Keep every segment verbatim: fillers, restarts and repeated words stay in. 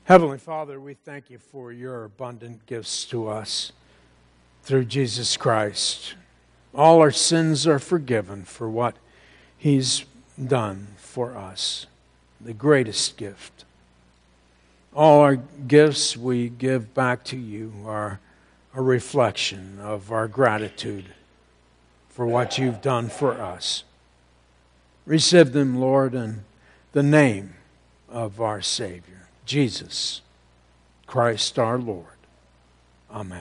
Heavenly Father, we thank you for your abundant gifts to us through Jesus Christ. All our sins are forgiven for what He's done for us, the greatest gift. All our gifts we give back to you are a reflection of our gratitude for what you've done for us. Receive them, Lord, in the name of our Savior, Jesus Christ our Lord. Amen.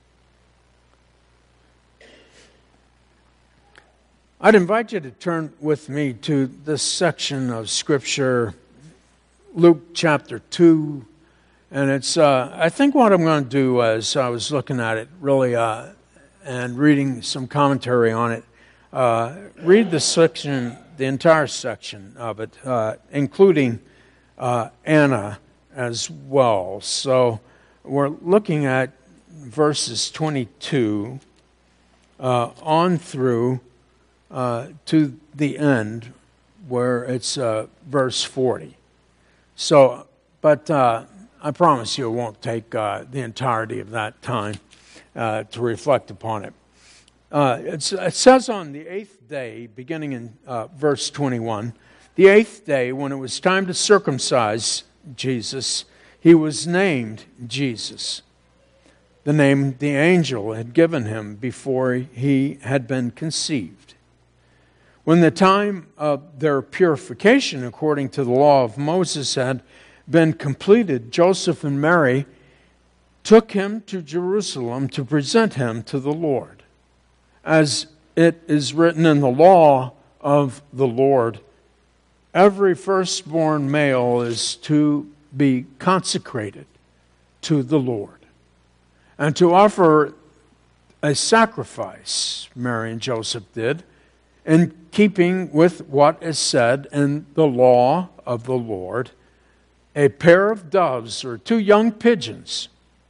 I'd invite you to turn with me to this section of Scripture, Luke chapter two. And it's, uh, I think what I'm going to do as I was looking at it really uh, and reading some commentary on it, uh, read the section, the entire section of it, uh, including uh, Anna as well. So we're looking at verses twenty-two uh, on through uh, to the end where it's uh, verse forty. So, but uh, I promise you it won't take uh, the entirety of that time uh, to reflect upon it. Uh, it's, it says on the eighth day, beginning in uh, verse twenty-one, the eighth day when it was time to circumcise Jesus, he was named Jesus, the name the angel had given him before he had been conceived. When the time of their purification according to the law of Moses had been completed, Joseph and Mary took him to Jerusalem to present him to the Lord. As it is written in the law of the Lord, every firstborn male is to be consecrated to the Lord and to offer a sacrifice, Mary and Joseph did, in keeping with what is said in the law of the Lord, a pair of doves or two young pigeons,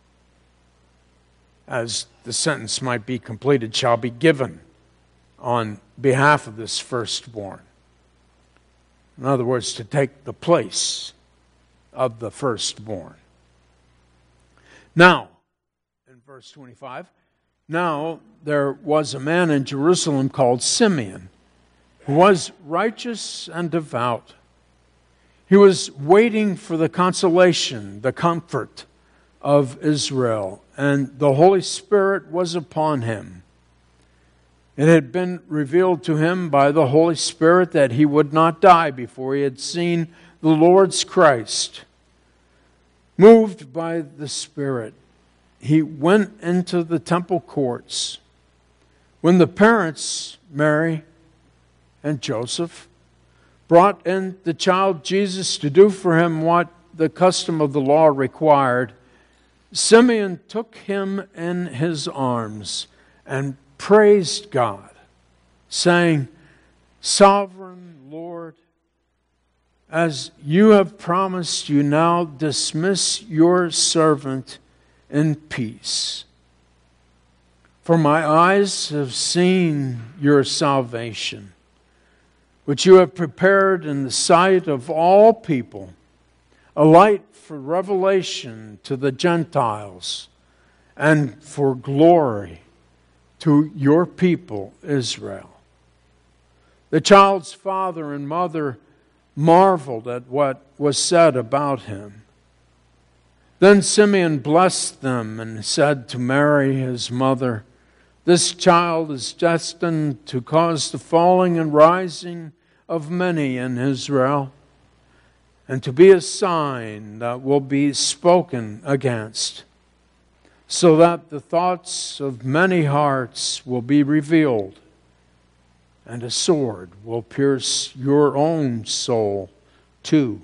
as the sentence might be completed, shall be given on behalf of this firstborn. In other words, to take the place of the firstborn. Now, in verse twenty-five, now there was a man in Jerusalem called Simeon, who was righteous and devout. He was waiting for the consolation, the comfort of Israel, and the Holy Spirit was upon him. It had been revealed to him by the Holy Spirit that he would not die before he had seen the Lord's Christ. Moved by the Spirit, he went into the temple courts. When the parents, Mary and Joseph, brought in the child Jesus to do for him what the custom of the law required, Simeon took him in his arms and praised God, saying, "Sovereign Lord, as you have promised, you now dismiss your servant in peace. For my eyes have seen your salvation, which you have prepared in the sight of all people, a light for revelation to the Gentiles and for glory to your people Israel." The child's father and mother marveled at what was said about him. Then Simeon blessed them and said to Mary, his mother, "This child is destined to cause the falling and rising of many in Israel, and to be a sign that will be spoken against, so that the thoughts of many hearts will be revealed, and a sword will pierce your own soul too."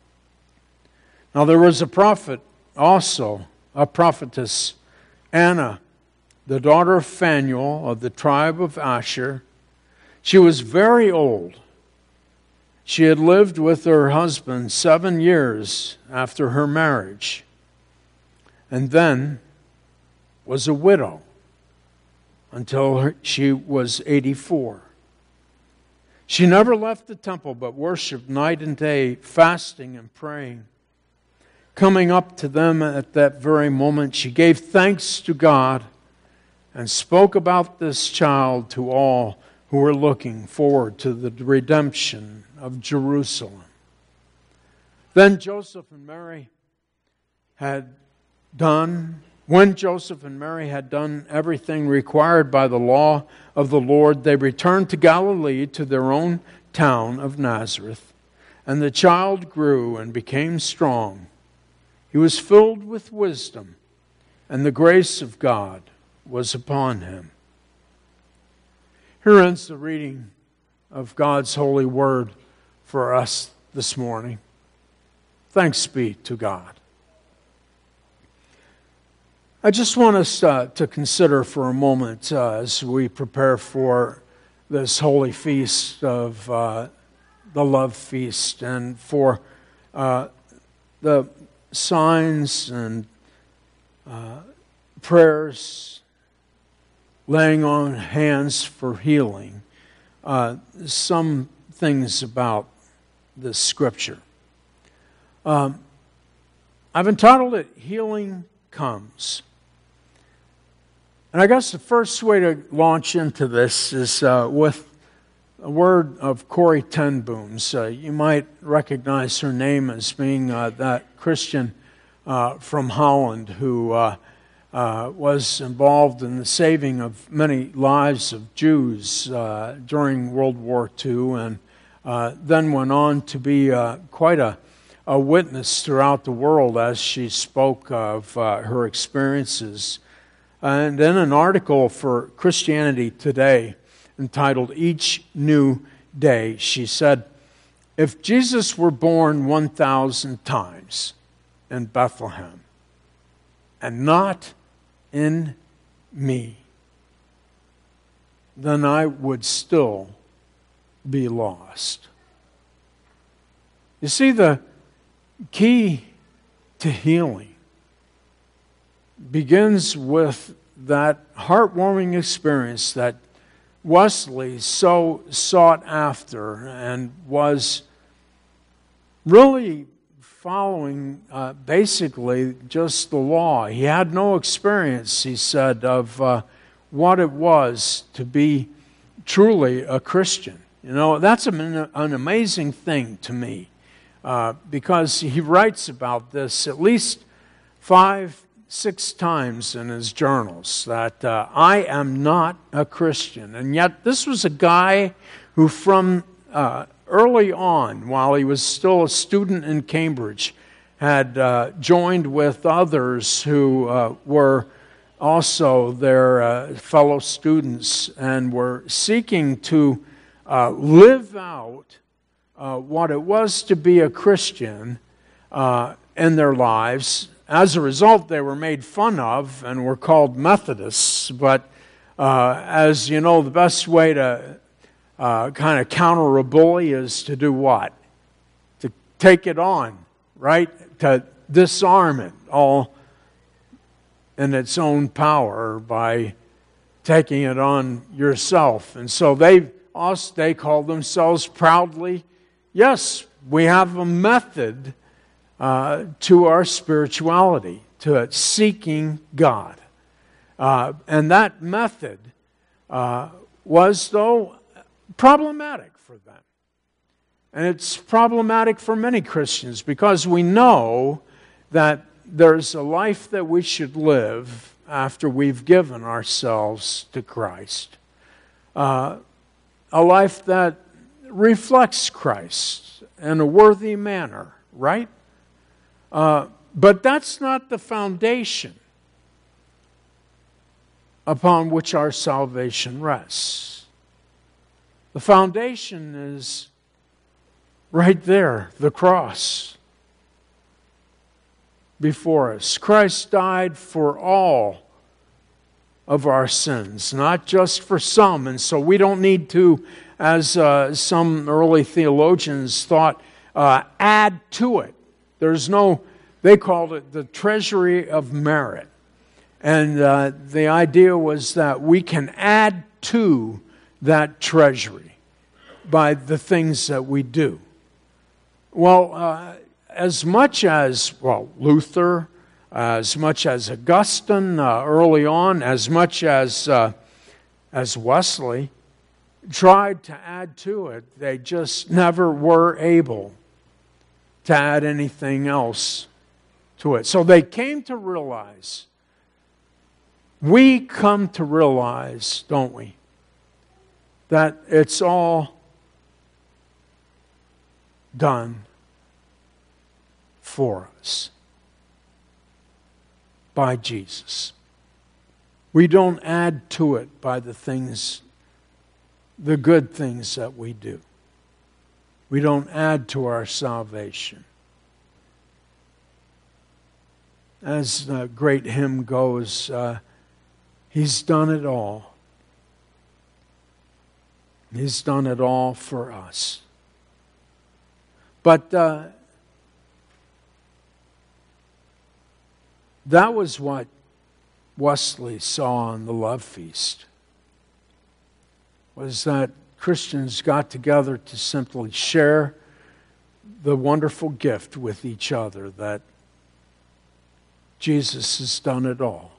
Now there was a prophet also, a prophetess, Anna, the daughter of Phanuel of the tribe of Asher. She was very old. She had lived with her husband seven years after her marriage, and then was a widow until she was eighty-four. She never left the temple but worshiped night and day, fasting and praying. coming up to them at that very moment, she gave thanks to God and spoke about this child to all who were looking forward to the redemption of Jerusalem. Then Joseph and Mary had done, when Joseph and Mary had done everything required by the law of the Lord, they returned to Galilee, to their own town of Nazareth. And the child grew and became strong. He was filled with wisdom, and the grace of God was upon him. Here ends the reading of God's holy word for us this morning. Thanks be to God. I just want us uh, to consider for a moment uh, as we prepare for this holy feast of uh, the love feast, and for uh, the signs and uh, prayers, laying on hands for healing, uh, some things about this scripture. Um, I've entitled it, Healing Comes. And I guess the first way to launch into this is uh, with a word of Corrie ten Boom's. Uh, you might recognize her name as being uh, that Christian uh, from Holland who uh, uh, was involved in the saving of many lives of Jews uh, during World War Two, and uh, then went on to be uh, quite a, a witness throughout the world as she spoke of uh, her experiences. And in an article for Christianity Today entitled Each New Day, she said, "If Jesus were born one thousand times in Bethlehem and not in me, then I would still be lost." You see, the key to healing begins with that heartwarming experience that Wesley so sought after and was really following uh, basically just the law. He had no experience, he said, of uh, what it was to be truly a Christian. You know, that's an, an amazing thing to me uh, because he writes about this at least five six times in his journals, that uh, I am not a Christian. And yet this was a guy who from uh, early on, while he was still a student in Cambridge, had uh, joined with others who uh, were also their uh, fellow students and were seeking to uh, live out uh, what it was to be a Christian uh, in their lives. As a result, they were made fun of and were called Methodists. But uh, as you know, the best way to uh, kind of counter a bully is to do what? To take it on, right? To disarm it all in its own power by taking it on yourself. And so they also, they call themselves proudly, yes, we have a method Uh, to our spirituality, to it, seeking God. Uh, and that method uh, was, though, problematic for them. And it's problematic for many Christians because we know that there's a life that we should live after we've given ourselves to Christ. Uh, a life that reflects Christ in a worthy manner, right? Uh, but that's not the foundation upon which our salvation rests. The foundation is right there, the cross before us. Christ died for all of our sins, not just for some. And so we don't need to, as uh, some early theologians thought, uh, add to it. There's no, they called it the treasury of merit. And uh, the idea was that we can add to that treasury by the things that we do. Well, uh, as much as, well, Luther, as much as Augustine uh, early on, as much as, uh, as Wesley, tried to add to it, they just never were able to add anything else to it. So they came to realize, we come to realize, don't we, that it's all done for us by Jesus. We don't add to it by the things, the good things that we do. We don't add to our salvation. As the great hymn goes, uh, He's done it all. He's done it all for us. But uh, that was what Wesley saw on the love feast, was that Christians got together to simply share the wonderful gift with each other that Jesus has done it all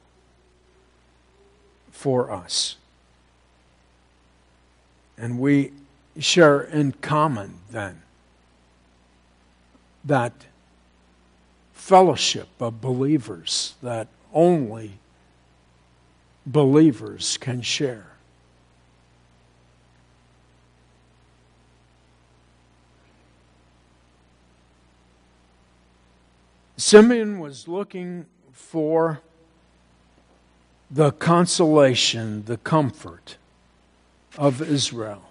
for us. And we share in common then that fellowship of believers that only believers can share. Simeon was looking for the consolation, the comfort of Israel.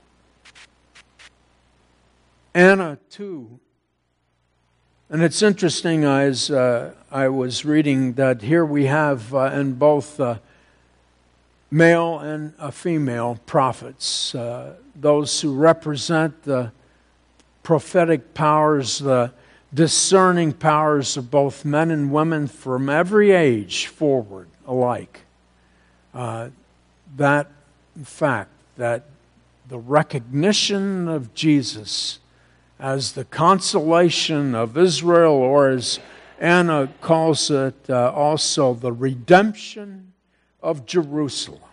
Anna, too. And it's interesting, as uh, I was reading, that here we have uh, in both uh, male and uh, female prophets, uh, those who represent the prophetic powers, the discerning powers of both men and women from every age forward alike. Uh, that fact, that the recognition of Jesus as the consolation of Israel, or as Anna calls it uh, also, the redemption of Jerusalem.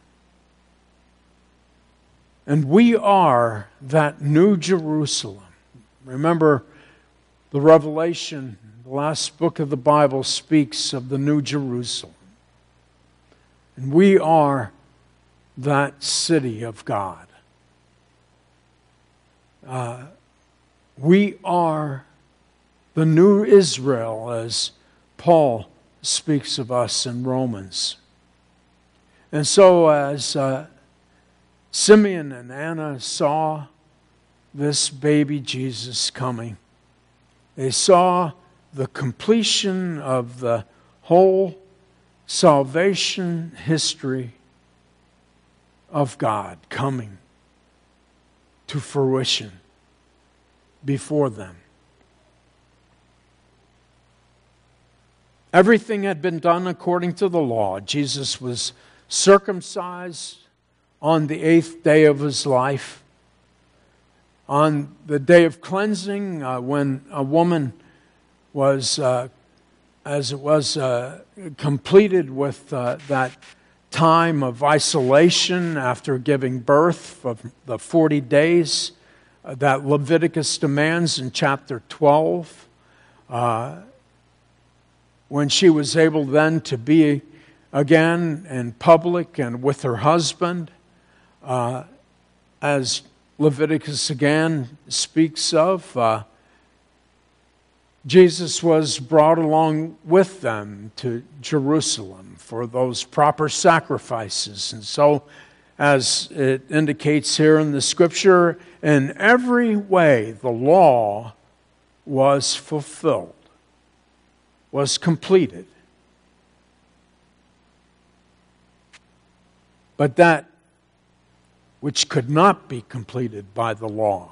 And we are that new Jerusalem. Remember, the Revelation, the last book of the Bible, speaks of the new Jerusalem. And we are that city of God. Uh, we are the new Israel, as Paul speaks of us in Romans. And so as uh, Simeon and Anna saw this baby Jesus coming, they saw the completion of the whole salvation history of God coming to fruition before them. Everything had been done according to the law. Jesus was circumcised on the eighth day of his life. On the day of cleansing, uh, when a woman was, uh, as it was uh, completed with uh, that time of isolation after giving birth of the forty days uh, that Leviticus demands in chapter twelve, uh, when she was able then to be again in public and with her husband, uh, as Leviticus again speaks of, uh, Jesus was brought along with them to Jerusalem for those proper sacrifices. And so, as it indicates here in the Scripture, in every way the law was fulfilled, was completed. But that which could not be completed by the law,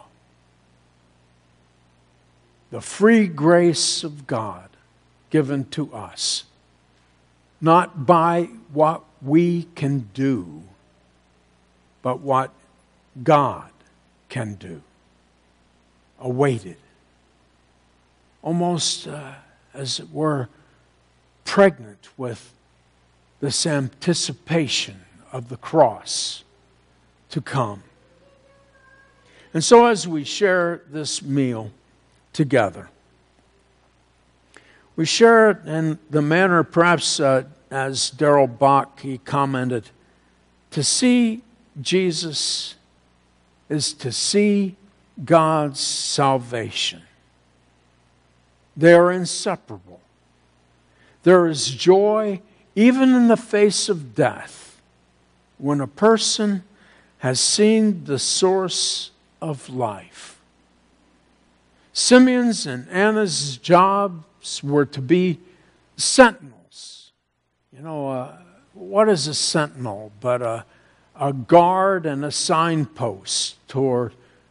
the free grace of God given to us, not by what we can do, but what God can do, awaited almost uh, as it were pregnant with this anticipation of the cross to come. And so as we share this meal together, we share it in the manner, perhaps uh, as Darrell Bach, he commented, to see Jesus is to see God's salvation. They are inseparable. There is joy even in the face of death when a person has seen the source of life. Simeon's and Anna's jobs were to be sentinels. You know, uh, what is a sentinel but a, a guard and a signpost toward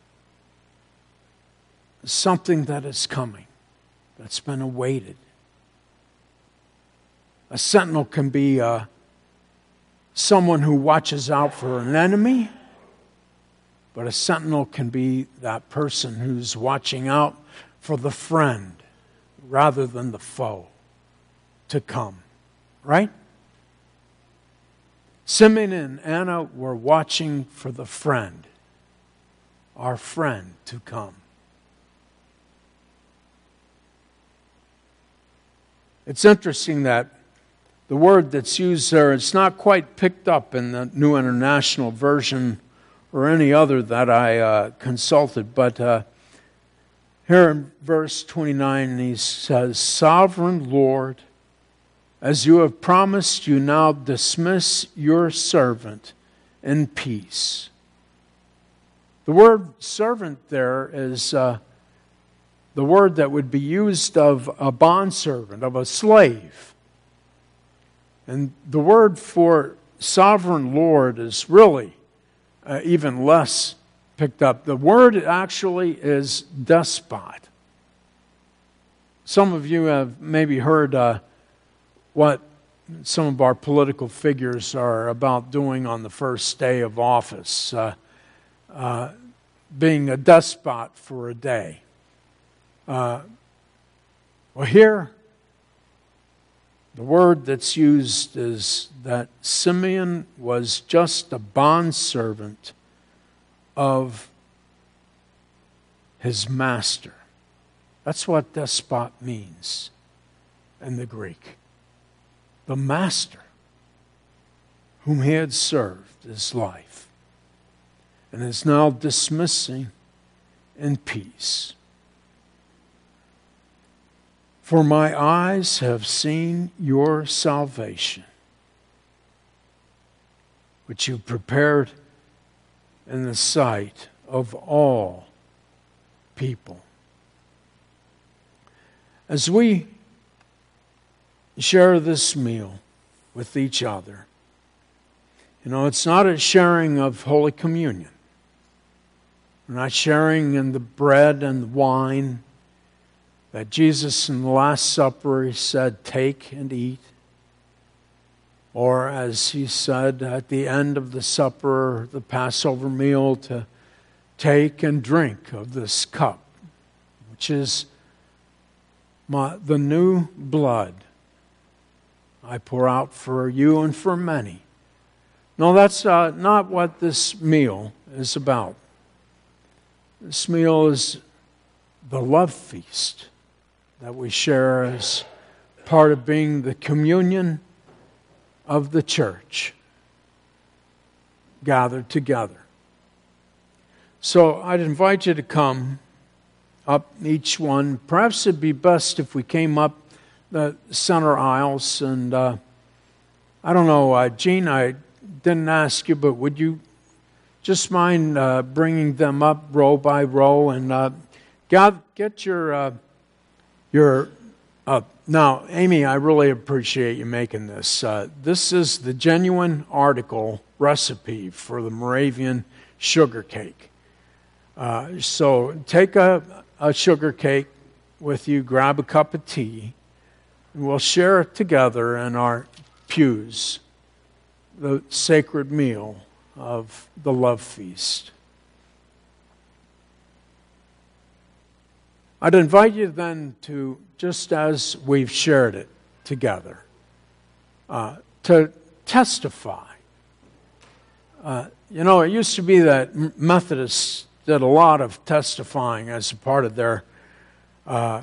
something that is coming, that's been awaited. A sentinel can be uh, someone who watches out for an enemy, but a sentinel can be that person who's watching out for the friend rather than the foe to come, right? Simeon and Anna were watching for the friend, our friend, to come. It's interesting that the word that's used there, it's not quite picked up in the New International Version or any other that I uh, consulted, but uh, here in verse twenty-nine, he says, "Sovereign Lord, as you have promised, you now dismiss your servant in peace." The word servant there is uh, the word that would be used of a bondservant, of a slave. And the word for sovereign Lord is really uh, even less picked up. The word actually is despot. Some of you have maybe heard uh, what some of our political figures are about doing on the first day of office, uh, uh, being a despot for a day. Uh, well, here, the word that's used is that Simeon was just a bondservant of his master. That's what despot means in the Greek. The master whom he had served his life and is now dismissing in peace. For my eyes have seen your salvation, which you prepared in the sight of all people. As we share this meal with each other, you know, it's not a sharing of Holy Communion. We're not sharing in the bread and the wine that Jesus in the Last Supper, he said, take and eat. Or as he said at the end of the supper, the Passover meal, to take and drink of this cup, which is my, the new blood I pour out for you and for many. No, that's uh, not what this meal is about. This meal is the love feast that we share as part of being the communion of the church gathered together. So I'd invite you to come up each one. Perhaps it'd be best if we came up the center aisles, and uh, I don't know, uh, Gene, I didn't ask you, but would you just mind uh, bringing them up row by row and uh, get, get your uh, your. Uh, now, Amy, I really appreciate you making this. Uh, this is the genuine article recipe for the Moravian sugar cake. Uh, so take a, a sugar cake with you, grab a cup of tea, and we'll share it together in our pews, the sacred meal of the love feast. I'd invite you then to, just as we've shared it together, uh, to testify. Uh, you know, it used to be that Methodists did a lot of testifying as a part of their uh,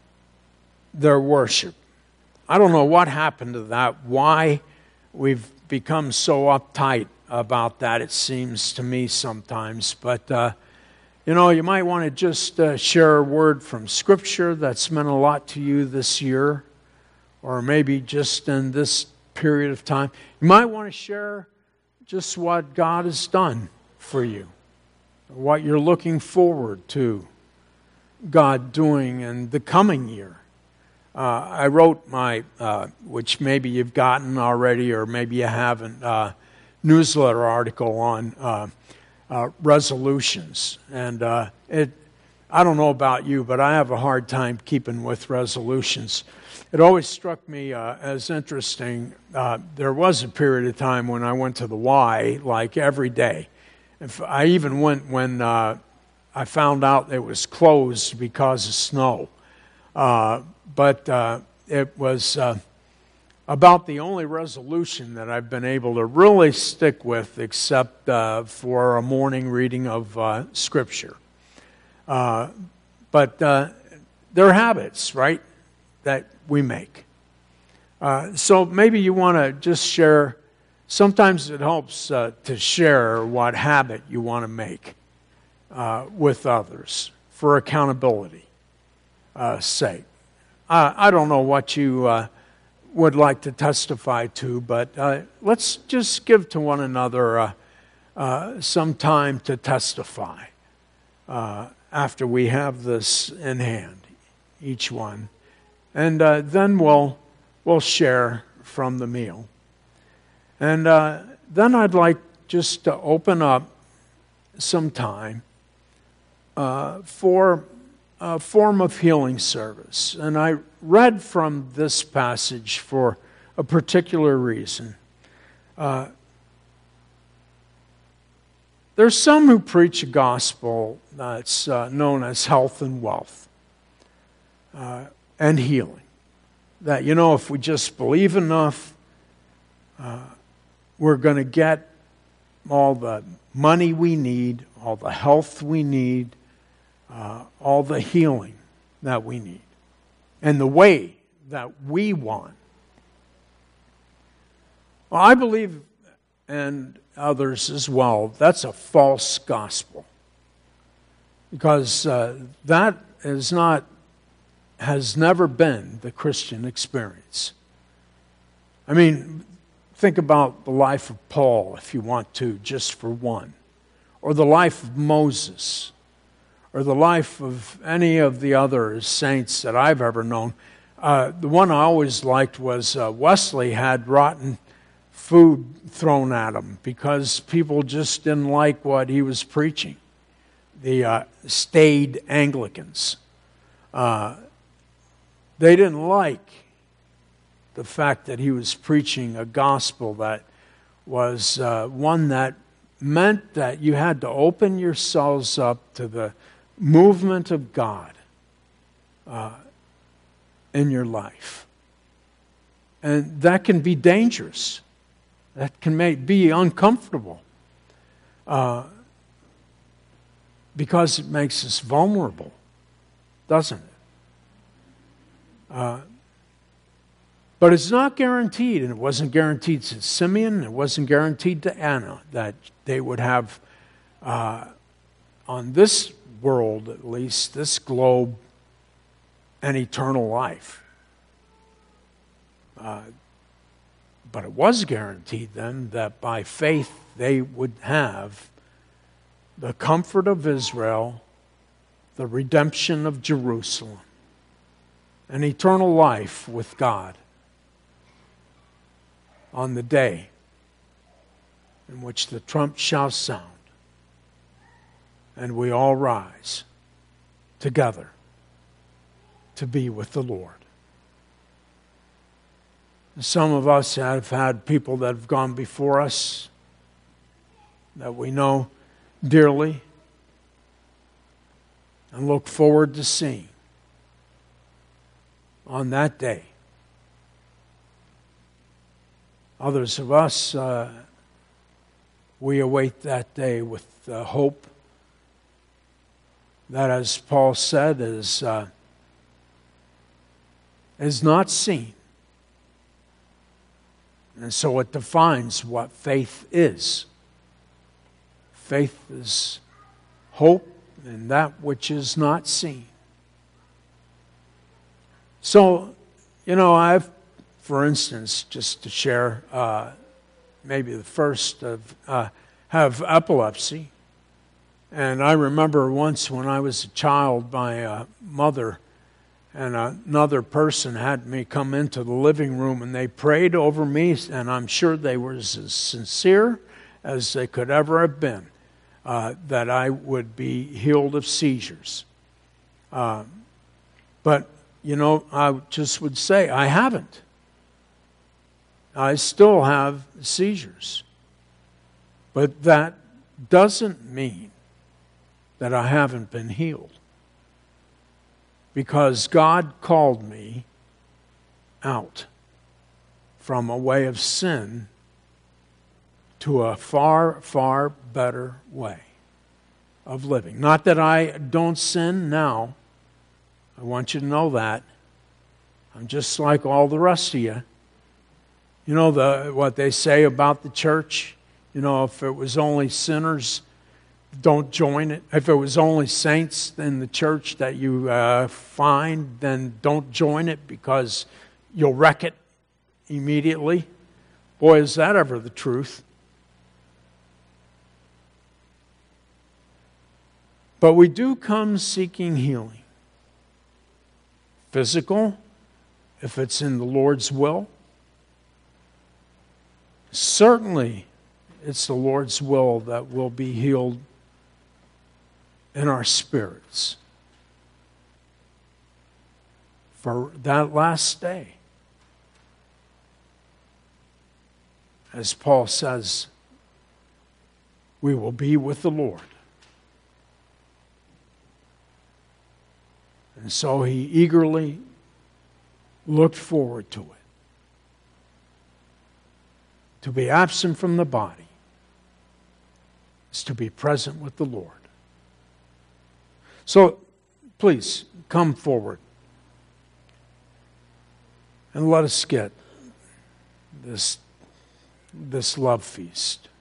their worship. I don't know what happened to that, why we've become so uptight about that, it seems to me sometimes. But, uh, you know, you might want to just uh, share a word from Scripture that's meant a lot to you this year, or maybe just in this period of time. You might want to share just what God has done for you, what you're looking forward to God doing in the coming year. Uh, I wrote my, uh, which maybe you've gotten already or maybe you haven't, uh, newsletter article on uh, uh, resolutions. And uh, it, I don't know about you, but I have a hard time keeping with resolutions. It always struck me uh, as interesting. Uh, there was a period of time when I went to the Y like every day. If I even went when uh, I found out it was closed because of snow. Uh, but uh, it was uh, about the only resolution that I've been able to really stick with, except uh, for a morning reading of uh, Scripture. Uh, but uh, they're habits, right, that we make. Uh, so maybe you want to just share. Sometimes it helps uh, to share what habit you want to make uh, with others for accountability uh, sake. Uh, I don't know what you uh, would like to testify to, but uh, let's just give to one another uh, uh, some time to testify uh, after we have this in hand, each one. And uh, then we'll, we'll share from the meal. And uh, then I'd like just to open up some time uh, for a form of healing service. And I read from this passage for a particular reason. Uh, there's some who preach a gospel that's uh, known as health and wealth uh, and healing. That, you know, if we just believe enough, uh, we're going to get all the money we need, all the health we need, uh, all the healing that we need, and the way that we want. Well, I believe, and others as well, that's a false gospel. Because uh, that is not, has never been the Christian experience. I mean, think about the life of Paul, if you want to, just for one. Or the life of Moses. Or the life of any of the other saints that I've ever known. Uh, the one I always liked was uh, Wesley had rotten food thrown at him because people just didn't like what he was preaching. The uh, staid Anglicans. Uh, they didn't like the fact that he was preaching a gospel that was uh, one that meant that you had to open yourselves up to the movement of God uh, in your life. And that can be dangerous. That can make, be uncomfortable uh, because it makes us vulnerable, doesn't it? Uh, But it's not guaranteed, and it wasn't guaranteed to Simeon, it wasn't guaranteed to Anna, that they would have, uh, on this world at least, this globe, an eternal life. Uh, but it was guaranteed then that by faith they would have the comfort of Israel, the redemption of Jerusalem, an eternal life with God on the day in which the trump shall sound and we all rise together to be with the Lord. Some of us have had people that have gone before us that we know dearly and look forward to seeing on that day. Others of us, uh, we await that day with uh, hope that, as Paul said, is, uh, is not seen. And so it defines what faith is. Faith is hope in that which is not seen. So, you know, I've, for instance, just to share, uh, maybe the first of, uh, have epilepsy. And I remember once when I was a child, my uh, mother and another person had me come into the living room, and they prayed over me, and I'm sure they were as sincere as they could ever have been, uh, that I would be healed of seizures. Uh, but, you know, I just would say, I haven't. I still have seizures. But that doesn't mean that I haven't been healed. Because God called me out from a way of sin to a far, far better way of living. Not that I don't sin now. I want you to know that. I'm just like all the rest of you. You know the what they say about the church? You know, if it was only sinners, don't join it. If it was only saints in the church that you uh, find, then don't join it because you'll wreck it immediately. Boy, is that ever the truth. But we do come seeking healing. Physical, if it's in the Lord's will. Certainly, it's the Lord's will that we'll be healed in our spirits for that last day. As Paul says, we will be with the Lord. And so he eagerly looked forward to it. To be absent from the body is to be present with the Lord. So, please, come forward and let us get this, this love feast.